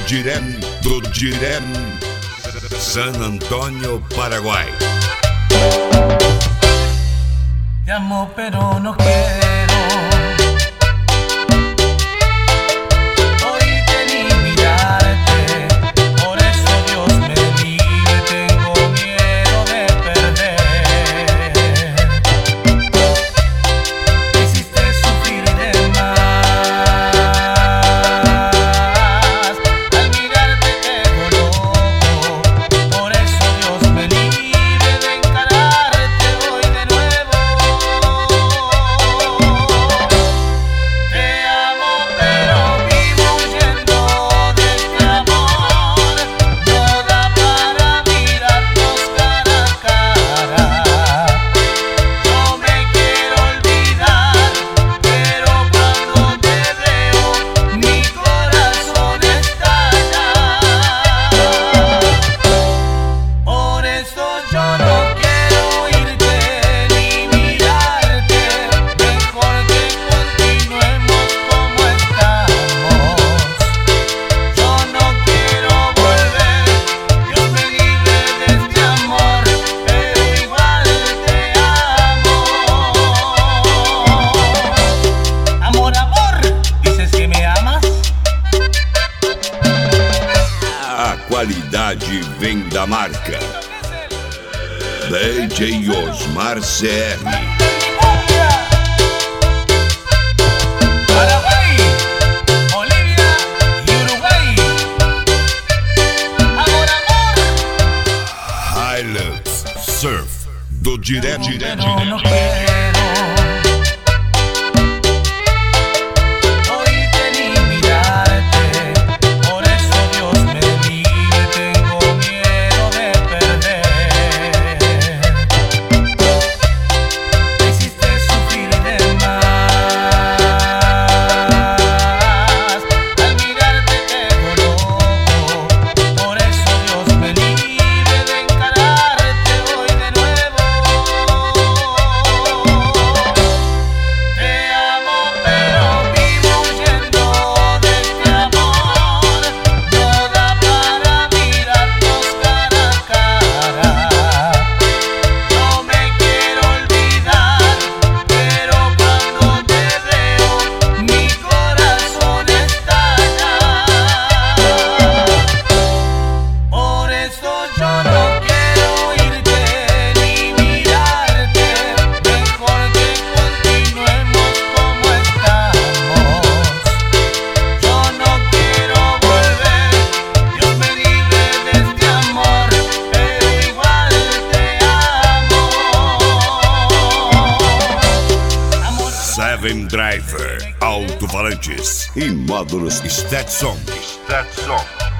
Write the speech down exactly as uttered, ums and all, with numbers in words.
direto, direto, San Antônio, Paraguay. Te amo pero no quiero oírte ni mirarte, por eso Dios me libre, tengo miedo de perder. Me hiciste sufrir de más, al mirarte quedo loco, por eso Dios me libre de encararte hoy de nuevo. Qualidade vem da marca D J Osmar C R. Paraguay, Bolivia y Uruguay. Amor, amor. Hilux Surf do direto, direto, Pero no quiero oírte ni mirarte, por eso Dios me libre, tengo miedo de perder. Me hiciste sufrir de más, al mirarte quedo loco, por eso Dios me libre de encararte hoy de nuevo. Te amo pero vivo huyendo de este amor, no da para mirarnos cara a cara. No me quiero olvidar, pero cuando te veo mi corazón estalla. Por eso yo no quiero oírte ni mirarte, mejor que continuemos como estamos. Yo no quiero volver, Dios me libre de este amor, pero igual te amo. Amor, Seven Driver, alto-falantes e módulos Stetson. Stetson.